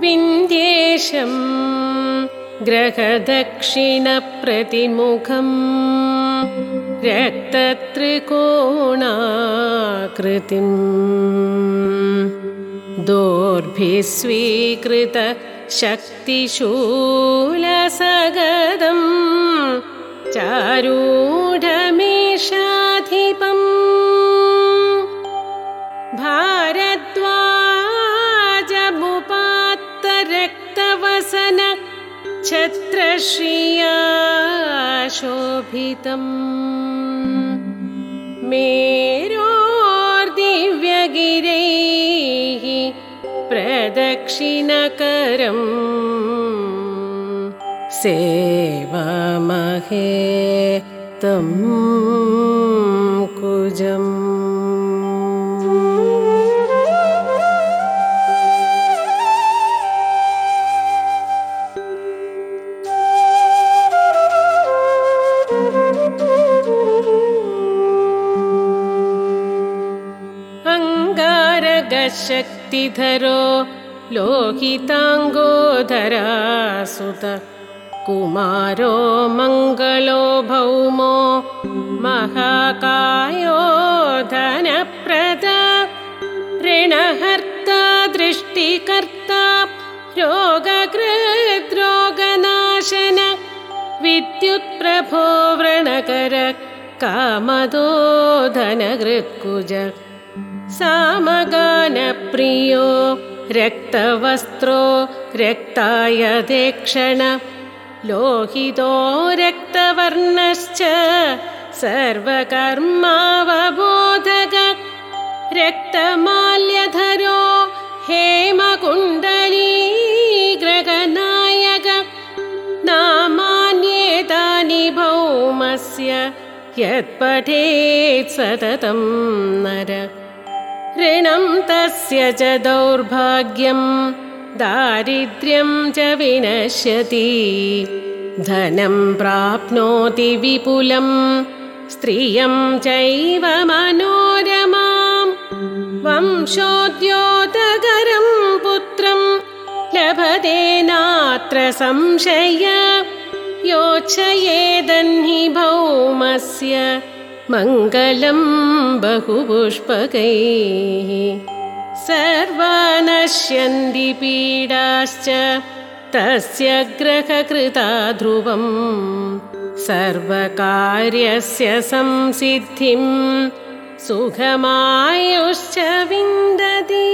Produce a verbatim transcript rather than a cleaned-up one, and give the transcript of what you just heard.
विन्ध्येशं ग्रहदक्षिणप्रतिमुखं रक्तत्रिकोणाकृतिम् दोर्भिः स्वीकृत शक्तिशूलसगदं चारूढमेषाधिपम् भारद्वाजमुपात्तरक्तवसन छत्रश्रिया शोभितम् मेरोर्दिव्यगिरैः प्रदक्षिणकरम् सेवामहे तं कुजम्। शक्तिधरो लोहिताङ्गोधरासुत कुमारो मङ्गलो भौमो महाकायो धनप्रदा ऋणहर्ता दृष्टिकर्ता रोगकृद्रोगनाशन विद्युत्प्रभो व्रणकर कामदो धनहृत्कुज सामगानप्रियो रक्तवस्त्रो रक्तायदेक्षण लोहितो रक्तवर्णश्च सर्वकर्मावबोधक रक्तमाल्यधरो हेमकुण्डली ग्रहनायक नामान्येतानि भौमस्य यत्पठेत् सततं नर ऋणं तस्य च दौर्भाग्यं दारिद्र्यं च विनश्यति धनं प्राप्नोति विपुलं स्त्रियं चैव मनोरमां वंशोद्योतकरं पुत्रं लभते नात्र संशय योच्छयेदन्हि भौमस्य मङ्गलं बहुपुष्पकैः सर्वा नश्यन्ति पीडाश्च तस्य ग्रहकृता ध्रुवं सर्वकार्यस्य संसिद्धिं सुखमायुश्च विन्दति।